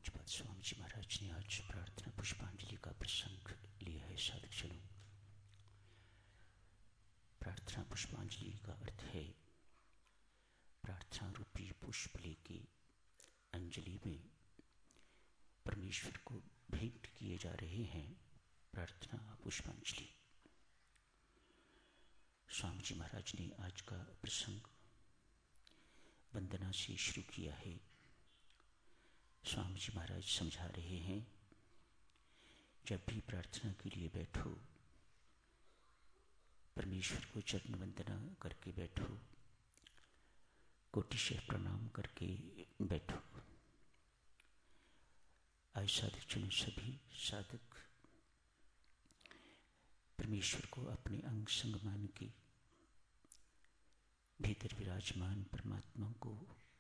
पूज्यपाद स्वामी जी महाराज ने आज प्रार्थना पुष्पांजलि का प्रसंग लिया है। साधक जनों, प्रार्थना पुष्पांजलि का अर्थ है प्रार्थना रूपी पुष्प लेके अंजलि में परमेश्वर को भेंट किए जा रहे हैं प्रार्थना पुष्पांजलि। स्वामी जी महाराज ने आज का प्रसंग वंदना से शुरू किया है। स्वामी जी महाराज समझा रहे हैं, जब भी प्रार्थना के लिए बैठो, परमेश्वर को चरण वंदना करके बैठो, कोटिशः प्रणाम करके बैठो। आज साधक जन सभी साधक परमेश्वर को अपने अंग संग मान के भीतर विराजमान परमात्मा को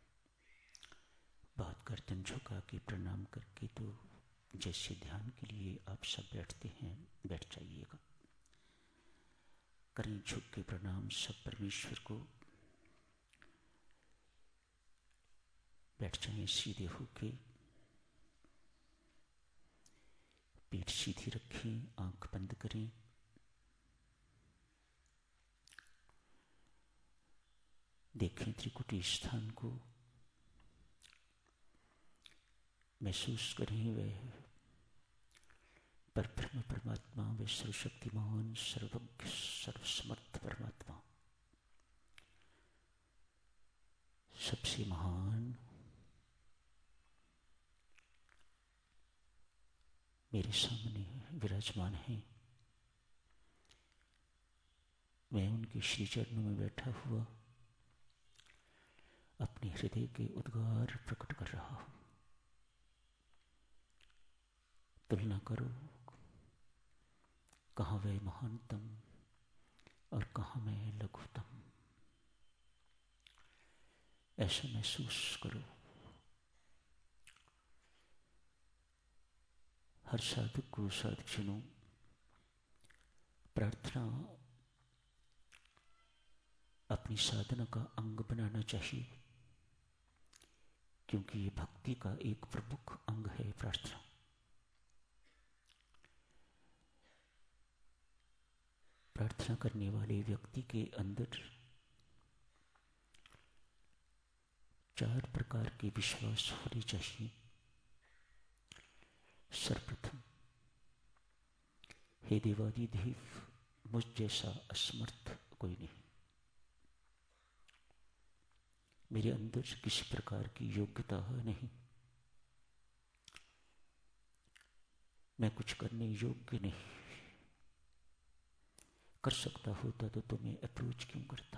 बहुत गर्दन झुका के प्रणाम करके, तो जैसे ध्यान के लिए आप सब बैठते हैं बैठ जाइएगा। करें झुक के प्रणाम सब परमेश्वर को। बैठ जाएं सीधे होके, पीठ सीधी रखें, आंख बंद करें। देखें त्रिकुटी स्थान को, महसूस करें वह परब्रह्म परमात्मा, वे सर्वशक्तिमान सर्वज्ञ सर्वसमर्थ परमात्मा, सबसे महान मेरे सामने विराजमान हैं। मैं उनके श्री चरणों में बैठा हुआ अपने हृदय के उद्गार प्रकट कर रहा हूं। तुलना करो, कहाँ वह महानतम और कहाँ मैं लघुतम, ऐसा महसूस करो। हर साधक को, साधक जनों, प्रार्थना अपनी साधना का अंग बनाना चाहिए, क्योंकि ये भक्ति का एक प्रमुख अंग है प्रार्थना। प्रार्थना करने वाले व्यक्ति के अंदर 4 प्रकार के विश्वास होने चाहिए। सर्वप्रथम, हे देवादिदेव, मुझ जैसा असमर्थ कोई नहीं। मेरे अंदर किसी प्रकार की योग्यता नहीं, मैं कुछ करने योग्य नहीं। कर सकता होता तो तुम्हें अप्रोच क्यों करता।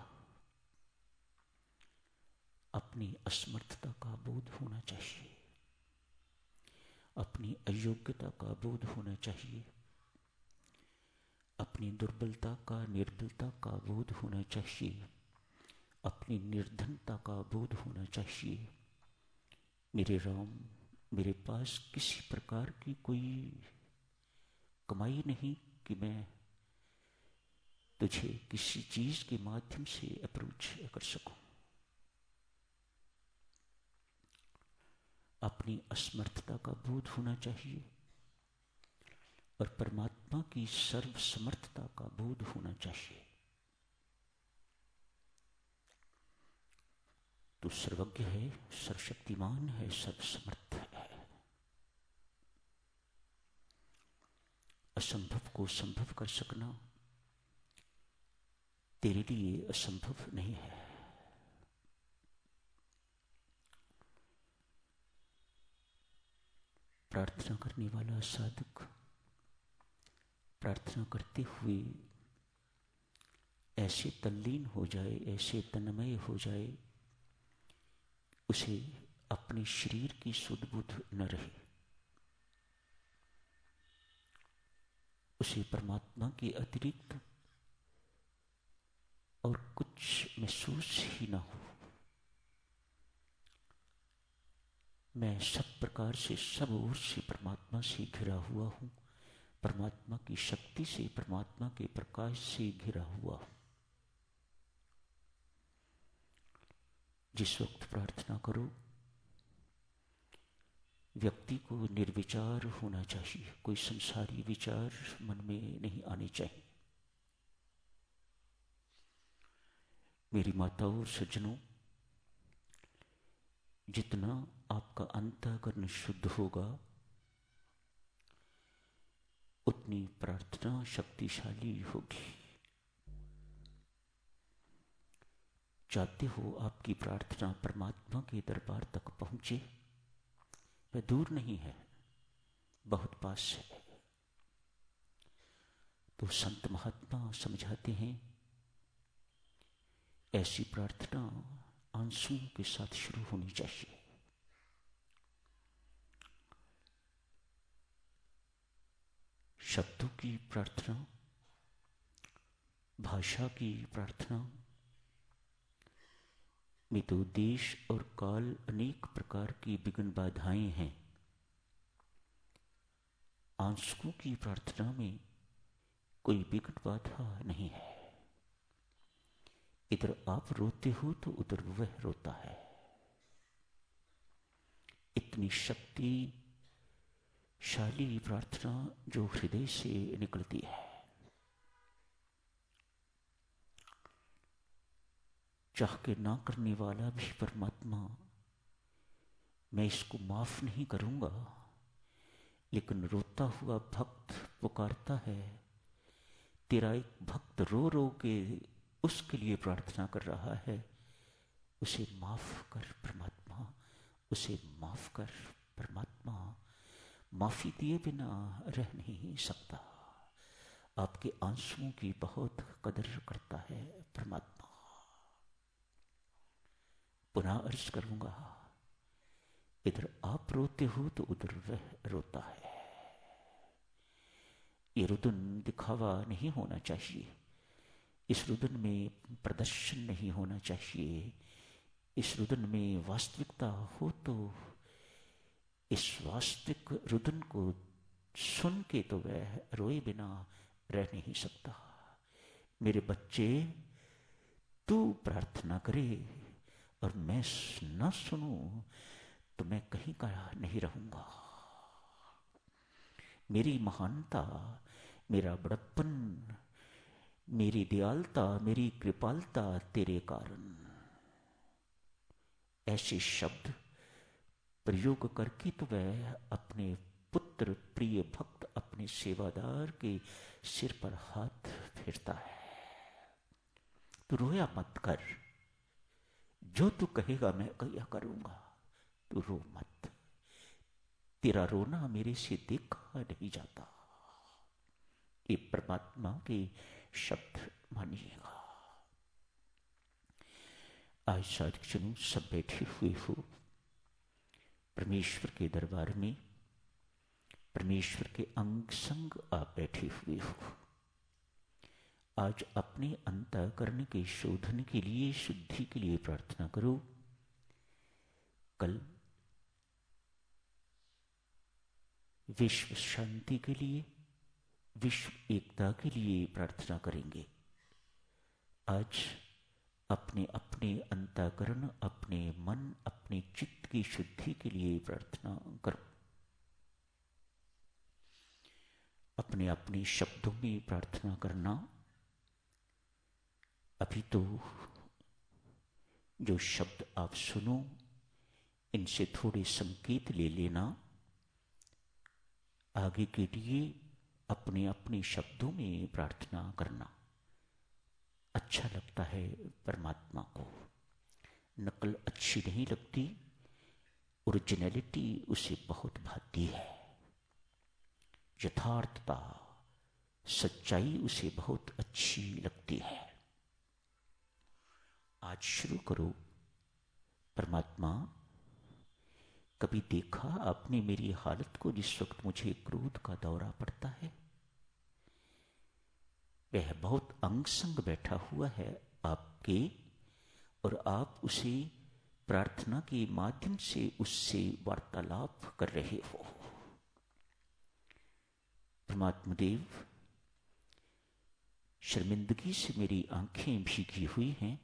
अपनी असमर्थता का बोध होना चाहिए, अपनी अयोग्यता का बोध होना चाहिए, अपनी दुर्बलता का, निर्बलता का बोध होना चाहिए, अपनी निर्धनता का बोध होना चाहिए। मेरे राम, मेरे पास किसी प्रकार की कोई कमाई नहीं कि मैं तुझे किसी चीज के माध्यम से अप्रोच कर सकूं। अपनी असमर्थता का बोध होना चाहिए और परमात्मा की सर्वसमर्थता का बोध होना चाहिए। तो सर्वज्ञ है, सर्वशक्तिमान है, सर्वसमर्थ है। असंभव को संभव कर सकना तेरे लिए असंभव नहीं है। प्रार्थना करने वाला साधक प्रार्थना करते हुए ऐसे तल्लीन हो जाए, ऐसे तन्मय हो जाए, उसे अपने शरीर की सुध बुध न रहे, उसे परमात्मा के अतिरिक्त और कुछ महसूस ही ना हो। मैं सब प्रकार से, सब ओर से परमात्मा से घिरा हुआ हूं, परमात्मा की शक्ति से, परमात्मा के प्रकाश से घिरा हुआ हूं। जिस वक्त प्रार्थना करो, व्यक्ति को निर्विचार होना चाहिए, कोई संसारी विचार मन में नहीं आने चाहिए। मेरी माताओं और सज्जनों, जितना आपका अंतःकरण शुद्ध होगा उतनी प्रार्थना शक्तिशाली होगी। चाहते हो आपकी प्रार्थना परमात्मा के दरबार तक पहुंचे? वह दूर नहीं है, बहुत पास है। तो संत महात्मा समझाते हैं ऐसी प्रार्थना आंसुओं के साथ शुरू होनी चाहिए। शब्दों की प्रार्थना, भाषा की प्रार्थना में तो देश और काल अनेक प्रकार की विघ्न बाधाएं हैं। आंसुओं की प्रार्थना में कोई विघ्न बाधा नहीं है। इधर आप रोते हो तो उधर वह रोता है। इतनी शक्तिशाली प्रार्थना जो हृदय से निकलती है। चाह के ना करने वाला भी परमात्मा, मैं इसको माफ नहीं करूंगा, लेकिन रोता हुआ भक्त पुकारता है। तेरा एक भक्त रो रो के उसके लिए प्रार्थना कर रहा है, उसे माफ कर परमात्मा, उसे माफ कर परमात्मा। माफी दिए बिना रह नहीं सकता। आपके आंसुओं की बहुत कदर करता है परमात्मा। पुनः अर्ज करूंगा, इधर आप रोते हो तो उधर वह रोता है। ये रुदन दिखावा नहीं होना चाहिए, इस रुदन में प्रदर्शन नहीं होना चाहिए। इस रुदन में वास्तविकता हो तो इस वास्तविक रुदन को सुन के तो वह रोए बिना रह नहीं सकता। मेरे बच्चे, तू प्रार्थना करे और मैं न सुनूं तो मैं कहीं का नहीं रहूंगा। मेरी महानता, मेरा बड़प्पन, मेरी दयालता, मेरी कृपालता तेरे कारण। ऐसे शब्द प्रयोग करके तो वह अपने पुत्र प्रिय भक्त अपने सेवादार के सिर पर हाथ फेरता है। तू रोया मत कर, जो तू कहेगा मैं क्या करूंगा, तू रो मत। तेरा रोना मेरे से देखा नहीं जाता। ये परमात्मा के शब्द मानिएगा। आज साधक सब बैठे हुए हो परमेश्वर के दरबार में, परमेश्वर के अंग संग आप बैठे हुए हो। आज अपने अंतःकरण के शोधन के लिए, शुद्धि के लिए प्रार्थना करो। कल विश्व शांति के लिए, विश्व एकता के लिए प्रार्थना करेंगे। आज अपने अपने अंतःकरण, अपने मन, अपने चित्त की शुद्धि के लिए प्रार्थना करो। अपने अपने शब्दों में प्रार्थना करना। अभी तो जो शब्द आप सुनो, इनसे थोड़े संकेत ले लेना। आगे के लिए अपने अपने शब्दों में प्रार्थना करना अच्छा लगता है परमात्मा को। नकल अच्छी नहीं लगती, ओरिजिनलिटी उसे बहुत भाती है। यथार्थता, सच्चाई उसे बहुत अच्छी लगती है। आज शुरू करो। परमात्मा, कभी देखा आपने मेरी हालत को जिस वक्त मुझे क्रोध का दौरा पड़ता है? वह बहुत अंग संग बैठा हुआ है आपके, और आप उसे प्रार्थना के माध्यम से उससे वार्तालाप कर रहे हो। परमात्मा देव, शर्मिंदगी से मेरी आंखें भीगी हुई हैं,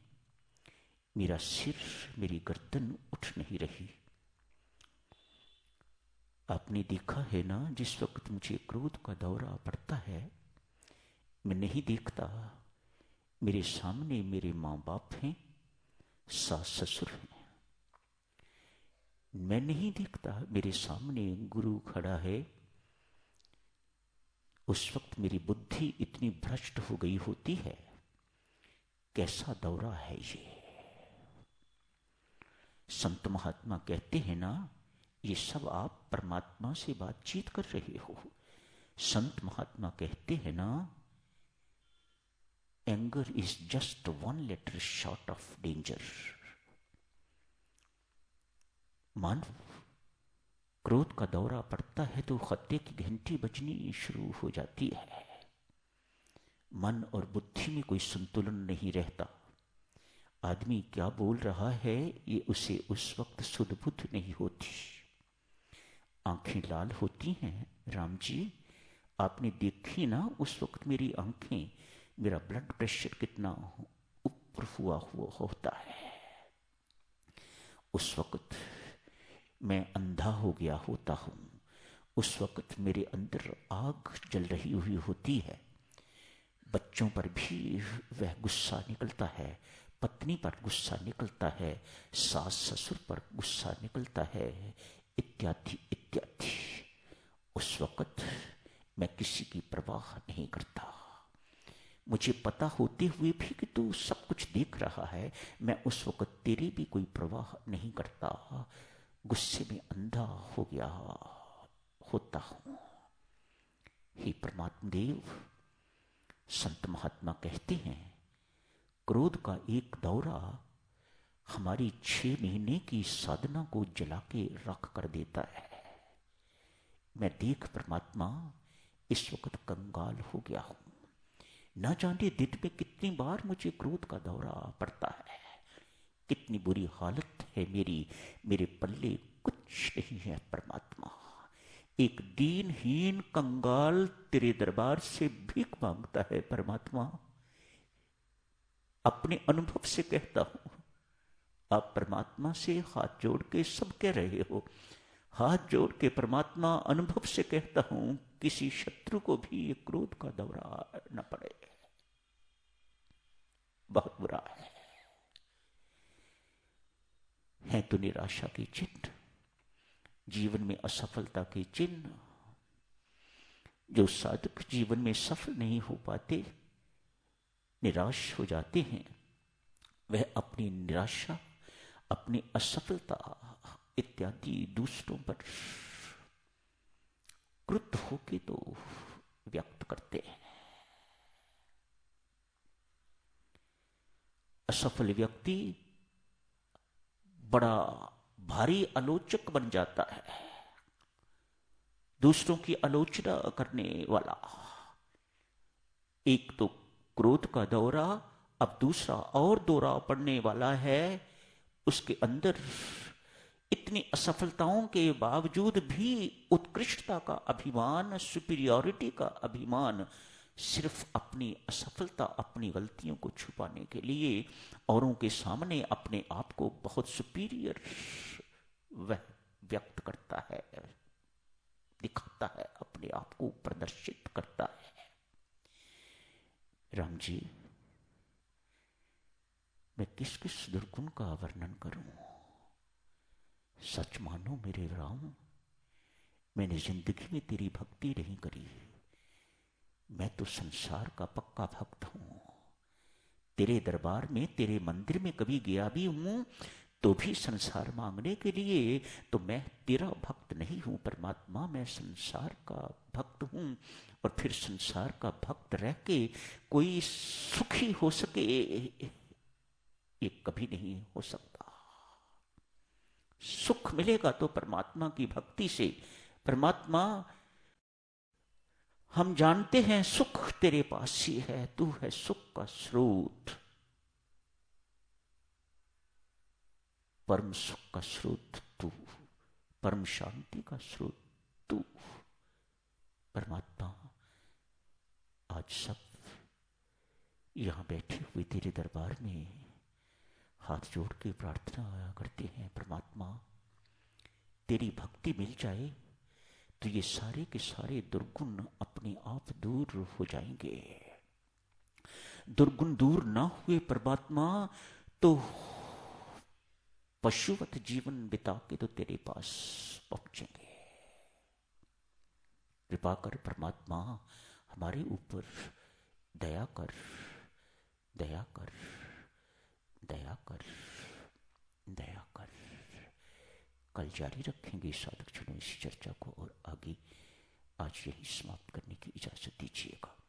मेरा सिर, मेरी गर्दन उठ नहीं रही। आपने देखा है ना, जिस वक्त मुझे क्रोध का दौरा पड़ता है, मैं नहीं देखता मेरे सामने मेरे माँ बाप हैं, सास ससुर हैं। मैं नहीं देखता मेरे सामने गुरु खड़ा है। उस वक्त मेरी बुद्धि इतनी भ्रष्ट हो गई होती है। कैसा दौरा है ये। संत महात्मा कहते हैं ना, ये सब आप परमात्मा से बातचीत कर रहे हो। संत महात्मा कहते हैं ना, anger is just one letter short of danger. मानो क्रोध का दौरा पड़ता है तो खतरे की घंटी बजनी शुरू हो जाती है। मन और बुद्धि में कोई संतुलन नहीं रहता। आदमी क्या बोल रहा है ये उसे उस वक्त सुध बुद्ध नहीं होती। आंखें लाल होती हैं। राम जी, आपने देखी ना उस वक्त मेरी आंखें, मेरा ब्लड प्रेशर कितना ऊपर हुआ होता है। उस वक्त मैं अंधा हो गया होता हूं। उस वक्त मेरे अंदर आग जल रही हुई होती है। बच्चों पर भी वह गुस्सा निकलता है, पत्नी पर गुस्सा निकलता है, सास ससुर पर गुस्सा निकलता है, इत्यादि इत्यादि। उस वक्त मैं किसी की परवाह नहीं करता। मुझे पता होते हुए भी कि तू सब कुछ देख रहा है, मैं उस वक्त तेरी भी कोई परवाह नहीं करता। गुस्से में अंधा हो गया होता हूं। हे परमात्मा देव, संत महात्मा कहते हैं क्रोध का एक दौरा हमारी 6 महीने की साधना को जला के रख कर देता है। मैं देख परमात्मा इस वक्त कंगाल हो गया हूं। न जाने दिन में कितनी बार मुझे क्रोध का दौरा पड़ता है। कितनी बुरी हालत है मेरी, मेरे पल्ले कुछ नहीं है परमात्मा। एक दीनहीन कंगाल तेरे दरबार से भीख मांगता है परमात्मा। अपने अनुभव से कहता हूं। आप परमात्मा से हाथ जोड़ के सब कह रहे हो। हाथ जोड़ के परमात्मा अनुभव से कहता हूं, किसी शत्रु को भी ये क्रोध का दौरा न पड़े। बहुत बुरा है तो निराशा के चिन्ह, जीवन में असफलता के चिन्ह। जो साधक जीवन में सफल नहीं हो पाते, निराश हो जाते हैं, वह अपनी निराशा, अपनी असफलता इत्यादि दूसरों पर क्रुद्ध होके तो व्यक्त करते हैं। असफल व्यक्ति बड़ा भारी आलोचक बन जाता है, दूसरों की आलोचना करने वाला। एक तो क्रोध का दौरा, अब दूसरा और दौरा पड़ने वाला है। उसके अंदर इतनी असफलताओं के बावजूद भी उत्कृष्टता का अभिमान, सुपीरियॉरिटी का अभिमान, सिर्फ अपनी असफलता, अपनी गलतियों को छुपाने के लिए औरों के सामने अपने आप को बहुत सुपीरियर वह व्यक्त करता है, दिखाता है, अपने आप को प्रदर्शित करता है। राम जी, मैं किस किस दुर्गुण का वर्णन करूं। सच मानो मेरे राम, मैंने जिंदगी में तेरी भक्ति नहीं करी। मैं तो संसार का पक्का भक्त हूं। तेरे दरबार में, तेरे मंदिर में कभी गया भी हूं तो भी संसार मांगने के लिए। तो मैं तेरा भक्त नहीं हूं परमात्मा, मैं संसार का भक्त हूं। और फिर संसार का भक्त रह के कोई सुखी हो सके, ये कभी नहीं हो सकता। सुख मिलेगा तो परमात्मा की भक्ति से। परमात्मा, हम जानते हैं सुख तेरे पास ही है, तू है सुख का स्रोत, परम सुख का स्रोत तू, परम शांति का स्रोत तू। परमात्मा, आज सब यहां बैठे हुए तेरे दरबार में हाथ जोड़ के प्रार्थना करते हैं। परमात्मा, तेरी भक्ति मिल जाए, तो ये सारे के सारे दुर्गुण अपने आप दूर हो जाएंगे। दुर्गुण दूर ना हुए परमात्मा तो पशुवत जीवन बिता के तो तेरे पास पहुंचेंगे। कृपा कर परमात्मा, हमारे ऊपर दया कर, दया कर, दया कर, दया कर। कल जारी रखेंगे साधक जनों इस चर्चा को, और आगे आज यही समाप्त करने की इजाजत दीजिएगा।